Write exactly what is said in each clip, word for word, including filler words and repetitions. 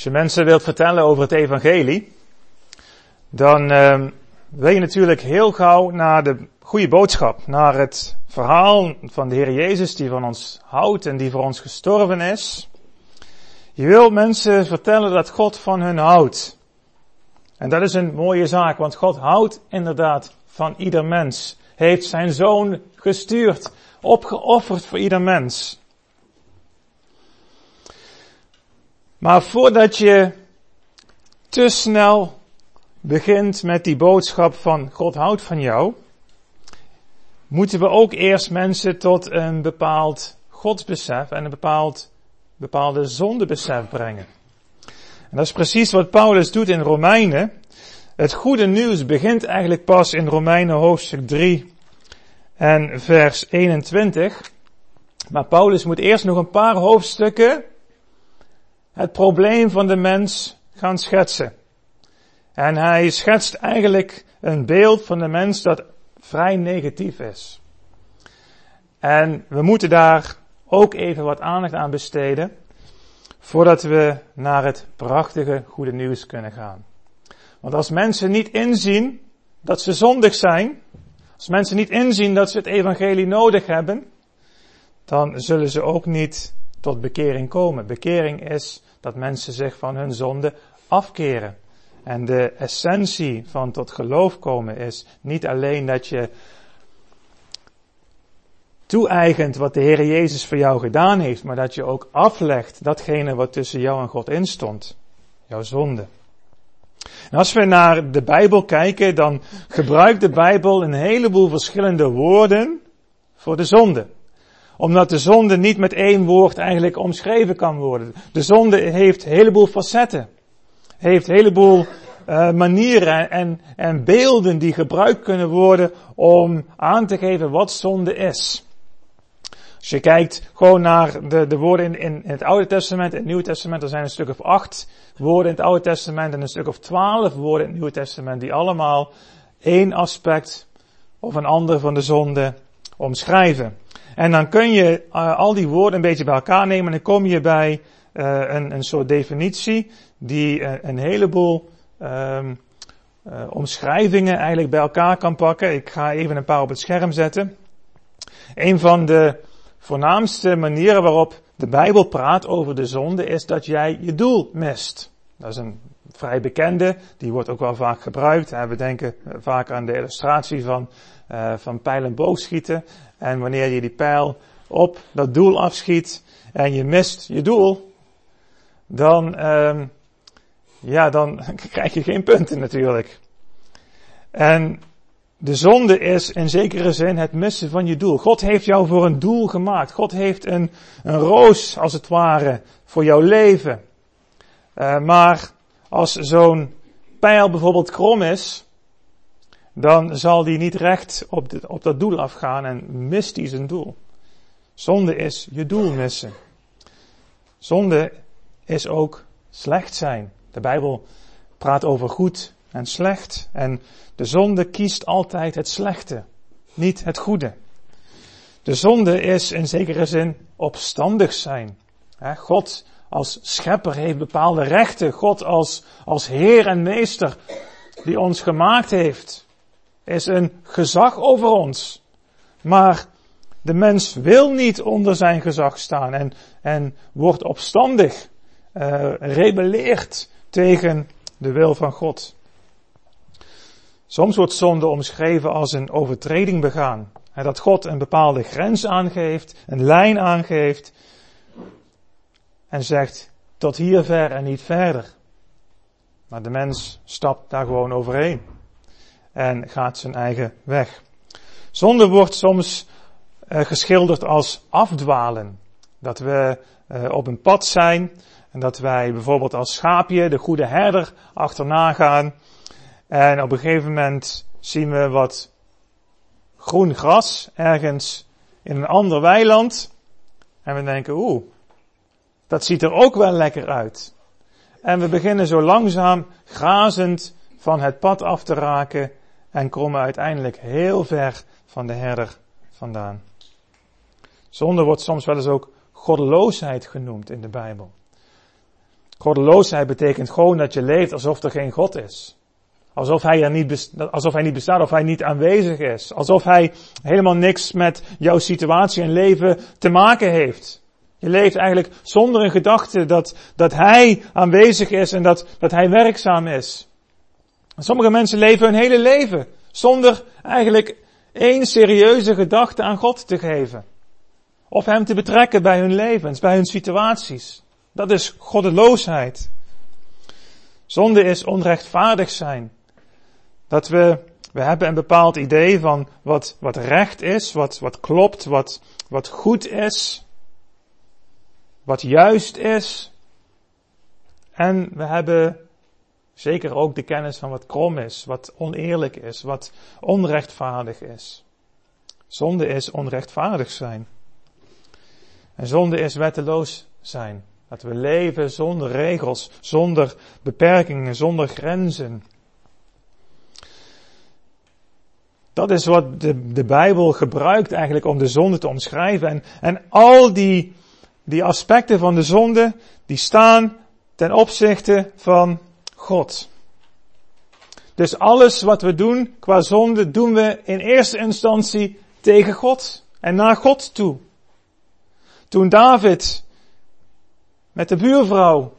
Als je mensen wilt vertellen over het evangelie, dan uh, wil je natuurlijk heel gauw naar de goede boodschap, naar het verhaal van de Heer Jezus die van ons houdt en die voor ons gestorven is. Je wilt mensen vertellen dat God van hun houdt. En dat is een mooie zaak, want God houdt inderdaad van ieder mens. Hij heeft zijn zoon gestuurd, opgeofferd voor ieder mens. Maar voordat je te snel begint met die boodschap van God houdt van jou, moeten we ook eerst mensen tot een bepaald godsbesef en een bepaald, bepaalde zondebesef brengen. En dat is precies wat Paulus doet in Romeinen. Het goede nieuws begint eigenlijk pas in Romeinen hoofdstuk drie en vers eenentwintig. Maar Paulus moet eerst nog een paar hoofdstukken het probleem van de mens gaan schetsen. En hij schetst eigenlijk een beeld van de mens dat vrij negatief is. En we moeten daar ook even wat aandacht aan besteden, voordat we naar het prachtige goede nieuws kunnen gaan. Want als mensen niet inzien dat ze zondig zijn, als mensen niet inzien dat ze het evangelie nodig hebben, dan zullen ze ook niet tot bekering komen. Bekering is dat mensen zich van hun zonde afkeren. En de essentie van tot geloof komen is niet alleen dat je toe-eigent wat de Heer Jezus voor jou gedaan heeft, maar dat je ook aflegt datgene wat tussen jou en God instond. Jouw zonde. En als we naar de Bijbel kijken, dan gebruikt de Bijbel een heleboel verschillende woorden voor de zonde. Omdat de zonde niet met één woord eigenlijk omschreven kan worden. De zonde heeft een heleboel facetten. Heeft een heleboel uh, manieren en, en beelden die gebruikt kunnen worden om aan te geven wat zonde is. Als je kijkt gewoon naar de, de woorden in, in, in het Oude Testament en het Nieuwe Testament, er zijn een stuk of acht woorden in het Oude Testament en een stuk of twaalf woorden in het Nieuwe Testament die allemaal één aspect of een ander van de zonde omschrijven. En dan kun je uh, al die woorden een beetje bij elkaar nemen en dan kom je bij uh, een, een soort definitie die uh, een heleboel um, uh, omschrijvingen eigenlijk bij elkaar kan pakken. Ik ga even een paar op het scherm zetten. Een van de voornaamste manieren waarop de Bijbel praat over de zonde is dat jij je doel mist. Dat is een vrij bekende, die wordt ook wel vaak gebruikt. We denken vaak aan de illustratie van, uh, van pijl en boogschieten. En wanneer je die pijl op dat doel afschiet en je mist je doel, dan, um, ja, dan krijg je geen punten natuurlijk. En de zonde is in zekere zin het missen van je doel. God heeft jou voor een doel gemaakt. God heeft een, een roos, als het ware, voor jouw leven. Uh, maar als zo'n pijl bijvoorbeeld krom is, dan zal die niet recht op, de, op dat doel afgaan en mist die zijn doel. Zonde is je doel missen. Zonde is ook slecht zijn. De Bijbel praat over goed en slecht. En de zonde kiest altijd het slechte, niet het goede. De zonde is in zekere zin opstandig zijn. God als schepper heeft bepaalde rechten. God als, als Heer en Meester die ons gemaakt heeft, is een gezag over ons. Maar de mens wil niet onder zijn gezag staan en, en wordt opstandig, uh, rebelleert tegen de wil van God. Soms wordt zonde omschreven als een overtreding begaan. En dat God een bepaalde grens aangeeft, een lijn aangeeft en zegt tot hier ver en niet verder. Maar de mens stapt daar gewoon overheen en gaat zijn eigen weg. Zonde wordt soms uh, geschilderd als afdwalen. Dat we uh, op een pad zijn en dat wij bijvoorbeeld als schaapje de goede herder achterna gaan. En op een gegeven moment zien we wat groen gras ergens in een ander weiland. En we denken, oeh, dat ziet er ook wel lekker uit. En we beginnen zo langzaam grazend van het pad af te raken en komen uiteindelijk heel ver van de herder vandaan. Zonde wordt soms wel eens ook goddeloosheid genoemd in de Bijbel. Goddeloosheid betekent gewoon dat je leeft alsof er geen God is. Alsof hij, er niet bestaat, alsof hij niet bestaat, of hij niet aanwezig is. Alsof hij helemaal niks met jouw situatie en leven te maken heeft. Je leeft eigenlijk zonder een gedachte dat, dat hij aanwezig is en dat, dat hij werkzaam is. Sommige mensen leven hun hele leven zonder eigenlijk één serieuze gedachte aan God te geven. Of hem te betrekken bij hun levens, bij hun situaties. Dat is goddeloosheid. Zonde is onrechtvaardig zijn. Dat we, we hebben een bepaald idee van wat, wat recht is, wat, wat klopt, wat, wat goed is, wat juist is. En we hebben zeker ook de kennis van wat krom is, wat oneerlijk is, wat onrechtvaardig is. Zonde is onrechtvaardig zijn. En zonde is wetteloos zijn. Dat we leven zonder regels, zonder beperkingen, zonder grenzen. Dat is wat de, de Bijbel gebruikt eigenlijk om de zonde te omschrijven. En, en al die, die aspecten van de zonde, die staan ten opzichte van God. Dus alles wat we doen qua zonde, doen we in eerste instantie tegen God en naar God toe. Toen David met de buurvrouw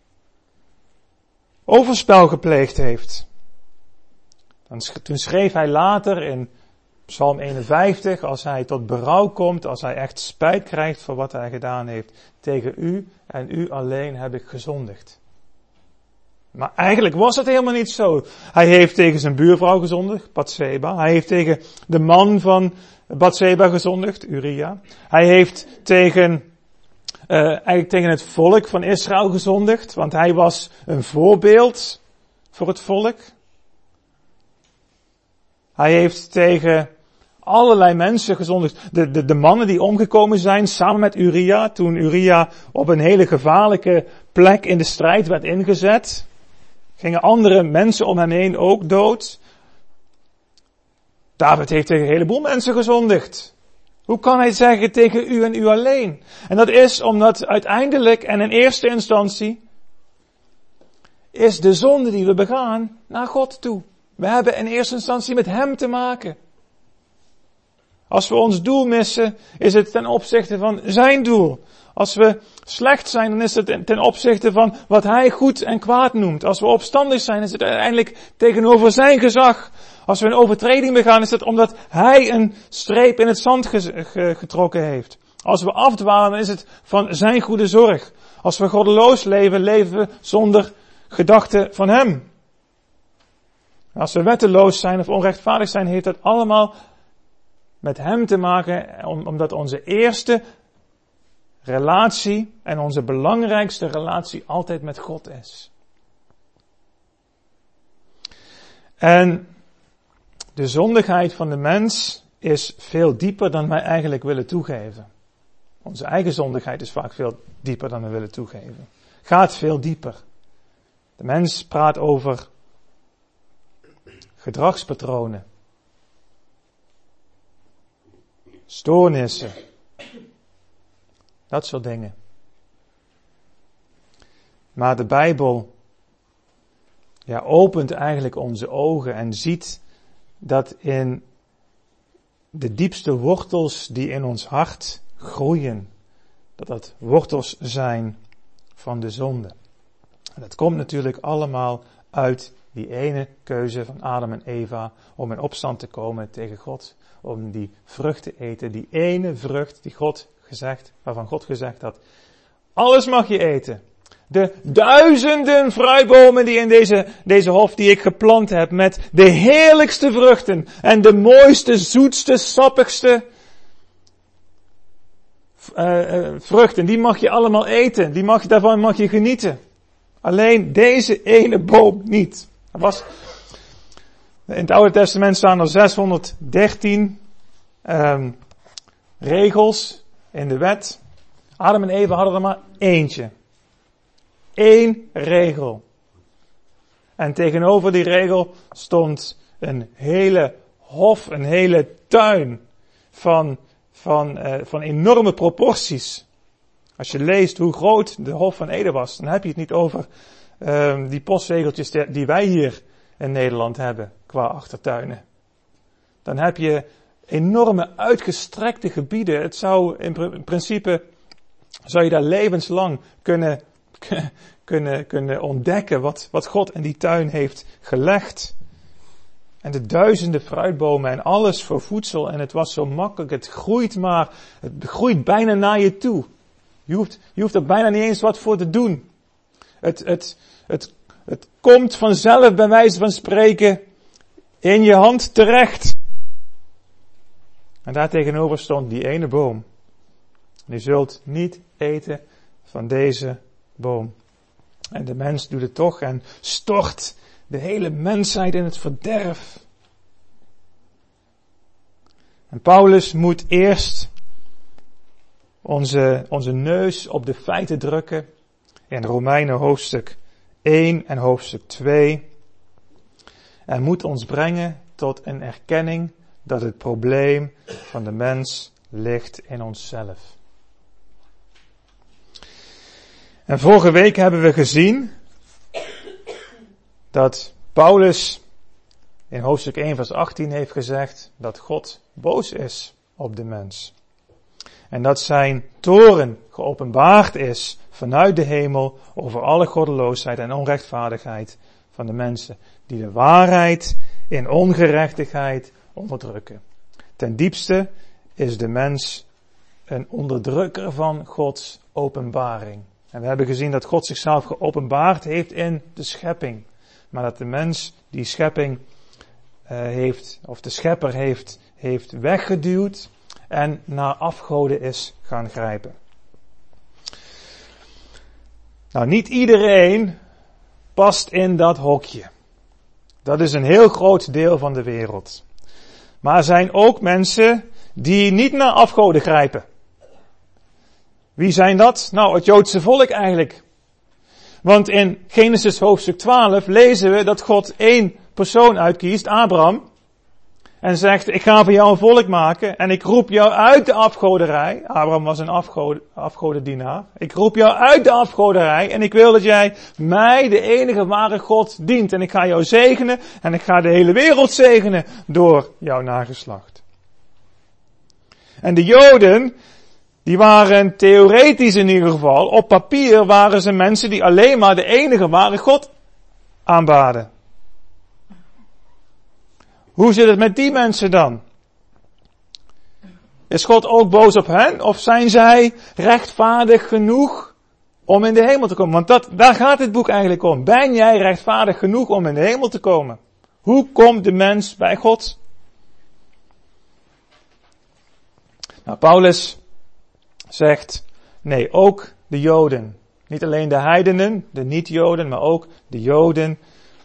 overspel gepleegd heeft, dan, toen schreef hij later in Psalm eenenvijftig, als hij tot berouw komt, als hij echt spijt krijgt voor wat hij gedaan heeft, tegen u en u alleen heb ik gezondigd. Maar eigenlijk was het helemaal niet zo. Hij heeft tegen zijn buurvrouw gezondigd, Batseba. Hij heeft tegen de man van Batseba gezondigd, Uria. Hij heeft tegen, uh, eigenlijk tegen het volk van Israël gezondigd, want hij was een voorbeeld voor het volk. Hij heeft tegen allerlei mensen gezondigd. De, de, de mannen die omgekomen zijn samen met Uria, toen Uria op een hele gevaarlijke plek in de strijd werd ingezet, gingen andere mensen om hem heen ook dood. David heeft tegen een heleboel mensen gezondigd. Hoe kan hij zeggen tegen u en u alleen? En dat is omdat uiteindelijk en in eerste instantie is de zonde die we begaan naar God toe. We hebben in eerste instantie met hem te maken. Als we ons doel missen, is het ten opzichte van zijn doel. Als we slecht zijn, dan is het ten opzichte van wat hij goed en kwaad noemt. Als we opstandig zijn, is het uiteindelijk tegenover zijn gezag. Als we een overtreding begaan, is het omdat hij een streep in het zand getrokken heeft. Als we afdwalen, dan is het van zijn goede zorg. Als we goddeloos leven, leven we zonder gedachte van hem. Als we wetteloos zijn of onrechtvaardig zijn, heeft dat allemaal met hem te maken, omdat onze eerste relatie en onze belangrijkste relatie altijd met God is. En de zondigheid van de mens is veel dieper dan wij eigenlijk willen toegeven. Onze eigen zondigheid is vaak veel dieper dan we willen toegeven. Gaat veel dieper. De mens praat over gedragspatronen, stoornissen, dat soort dingen. Maar de Bijbel ja, opent eigenlijk onze ogen en ziet dat in de diepste wortels die in ons hart groeien, dat dat wortels zijn van de zonde. En dat komt natuurlijk allemaal uit die ene keuze van Adam en Eva om in opstand te komen tegen God, om die vrucht te eten, die ene vrucht die God gezegd, waarvan God gezegd had, alles mag je eten. De duizenden fruitbomen die in deze, deze hof die ik geplant heb, met de heerlijkste vruchten en de mooiste, zoetste, sappigste uh, uh, vruchten, die mag je allemaal eten, die mag, daarvan mag je genieten. Alleen deze ene boom niet. Er was, in het Oude Testament staan er zeshonderddertien um, regels in de wet. Adam en Eva hadden er maar eentje. Eén regel. En tegenover die regel stond een hele hof, een hele tuin van, van, uh, van enorme proporties. Als je leest hoe groot de Hof van Eden was, dan heb je het niet over uh, die postzegeltjes die wij hier in Nederland hebben, qua achtertuinen. Dan heb je enorme uitgestrekte gebieden. Het zou in principe, zou je daar levenslang kunnen, kunnen, kunnen ontdekken wat, wat God in die tuin heeft gelegd. En de duizenden fruitbomen en alles voor voedsel. En het was zo makkelijk. Het groeit maar, het groeit bijna naar je toe. Je hoeft, je hoeft er bijna niet eens wat voor te doen. Het, het, het, het komt vanzelf bij wijze van spreken in je hand terecht. En daar tegenover stond die ene boom. Je zult niet eten van deze boom. En de mens doet het toch en stort de hele mensheid in het verderf. En Paulus moet eerst onze, onze neus op de feiten drukken in Romeinen hoofdstuk één en hoofdstuk twee. En moet ons brengen tot een erkenning dat het probleem van de mens ligt in onszelf. En vorige week hebben we gezien dat Paulus in hoofdstuk één vers achttien heeft gezegd dat God boos is op de mens. En dat zijn toorn geopenbaard is vanuit de hemel over alle goddeloosheid en onrechtvaardigheid van de mensen die de waarheid in ongerechtigheid onderdrukken. Ten diepste is de mens een onderdrukker van Gods openbaring. En we hebben gezien dat God zichzelf geopenbaard heeft in de schepping. Maar dat de mens die schepping uh, heeft, of de schepper heeft, heeft weggeduwd en naar afgoden is gaan grijpen. Nou, niet iedereen past in dat hokje. Dat is een heel groot deel van de wereld. Maar er zijn ook mensen die niet naar afgoden grijpen. Wie zijn dat? Nou, het Joodse volk eigenlijk. Want in Genesis hoofdstuk twaalf lezen we dat God één persoon uitkiest, Abraham, en zegt, ik ga van jou een volk maken en ik roep jou uit de afgoderij. Abraham was een afgode, afgodendienaar. Ik roep jou uit de afgoderij en ik wil dat jij mij, de enige ware God, dient. En ik ga jou zegenen en ik ga de hele wereld zegenen door jouw nageslacht. En de Joden, die waren theoretisch in ieder geval, op papier waren ze mensen die alleen maar de enige ware God aanbaden. Hoe zit het met die mensen dan? Is God ook boos op hen? Of zijn zij rechtvaardig genoeg om in de hemel te komen? Want dat, daar gaat het boek eigenlijk om. Ben jij rechtvaardig genoeg om in de hemel te komen? Hoe komt de mens bij God? Nou, Paulus zegt, nee, ook de Joden. Niet alleen de heidenen, de niet-Joden, maar ook de Joden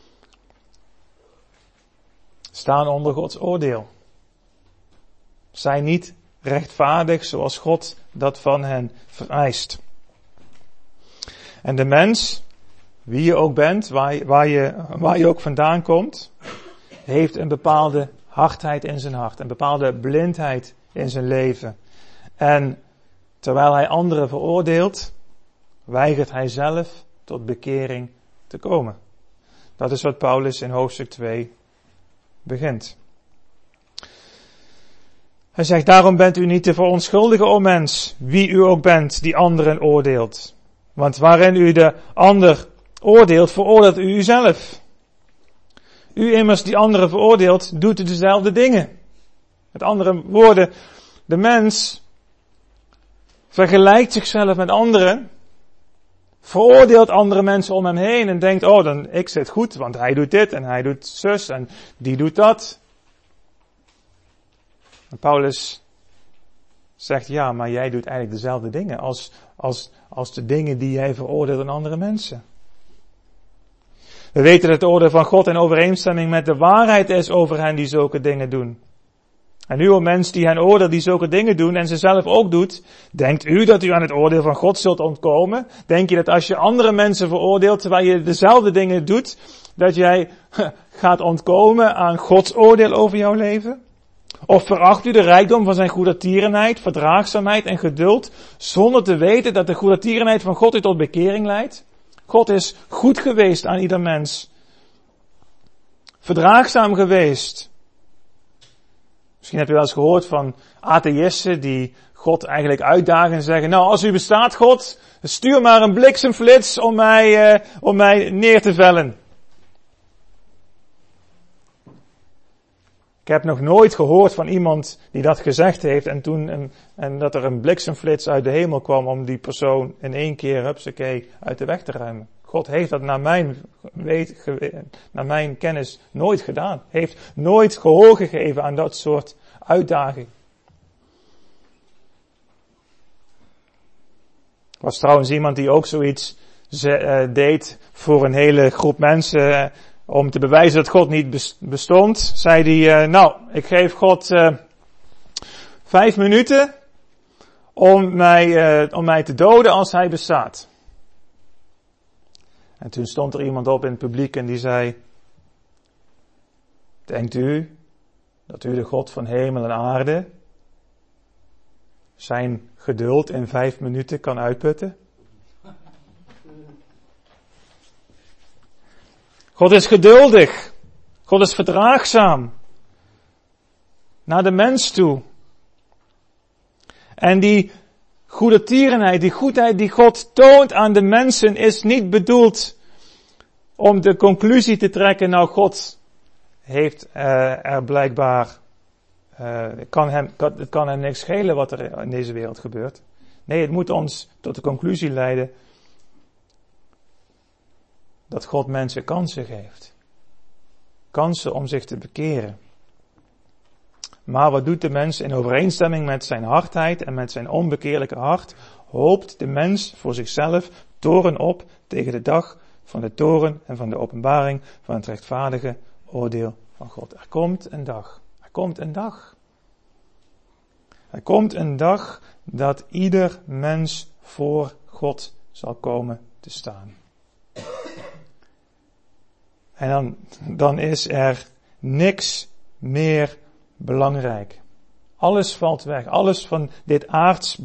staan onder Gods oordeel. Zijn niet rechtvaardig zoals God dat van hen vereist. En de mens, wie je ook bent, waar, waar, je, waar je ook vandaan komt, heeft een bepaalde hardheid in zijn hart, een bepaalde blindheid in zijn leven. En terwijl hij anderen veroordeelt, weigert hij zelf tot bekering te komen. Dat is wat Paulus in hoofdstuk twee begint. Hij zegt, daarom bent u niet te verontschuldigen, o mens, wie u ook bent, die anderen oordeelt. Want waarin u de ander oordeelt, veroordeelt u uzelf. U immers die anderen veroordeelt, doet dezelfde dingen. Met andere woorden, de mens vergelijkt zichzelf met anderen, veroordeelt andere mensen om hem heen en denkt, oh, dan ik zit goed, want hij doet dit en hij doet zus en die doet dat. En Paulus zegt, ja, maar jij doet eigenlijk dezelfde dingen als, als, als de dingen die jij veroordeelt aan andere mensen. We weten dat het oordeel van God in overeenstemming met de waarheid is over hen die zulke dingen doen. En u, o mens die hen oordeelt die zulke dingen doen en ze zelf ook doet, denkt u dat u aan het oordeel van God zult ontkomen? Denk je dat als je andere mensen veroordeelt terwijl je dezelfde dingen doet, dat jij gaat ontkomen aan Gods oordeel over jouw leven? Of veracht u de rijkdom van zijn goedertierenheid, verdraagzaamheid en geduld, zonder te weten dat de goedertierenheid van God u tot bekering leidt? God is goed geweest aan ieder mens. Verdraagzaam geweest. Misschien heb je wel eens gehoord van atheïsten die God eigenlijk uitdagen en zeggen, nou, als u bestaat, God, stuur maar een bliksemflits om mij, uh, om mij neer te vellen. Ik heb nog nooit gehoord van iemand die dat gezegd heeft en toen een, en dat er een bliksemflits uit de hemel kwam om die persoon in één keer, hupsakee, uit de weg te ruimen. God heeft dat naar mijn, weet, naar mijn kennis nooit gedaan. Heeft nooit gehoor gegeven aan dat soort uitdaging. Er was trouwens iemand die ook zoiets ze, uh, deed voor een hele groep mensen. Uh, om te bewijzen dat God niet bestond, zei hij, uh, nou, ik geef God uh, vijf minuten om mij, uh, om mij te doden als hij bestaat. En toen stond er iemand op in het publiek en die zei, denkt u dat u de God van hemel en aarde zijn geduld in vijf minuten kan uitputten? God is geduldig. God is verdraagzaam. Naar de mens toe. En die goedertierenheid, die goedheid die God toont aan de mensen is niet bedoeld om de conclusie te trekken, nou God heeft uh, er blijkbaar, uh, kan hem, kan, het kan hem niks schelen wat er in deze wereld gebeurt. Nee, het moet ons tot de conclusie leiden dat God mensen kansen geeft. Kansen om zich te bekeren. Maar wat doet de mens in overeenstemming met zijn hardheid en met zijn onbekeerlijke hart? Hoopt de mens voor zichzelf toren op tegen de dag van de toren en van de openbaring van het rechtvaardige oordeel van God. Er komt een dag. Er komt een dag. Er komt een dag dat ieder mens voor God zal komen te staan. En dan, dan is er niks meer belangrijk. Alles valt weg. Alles van dit aards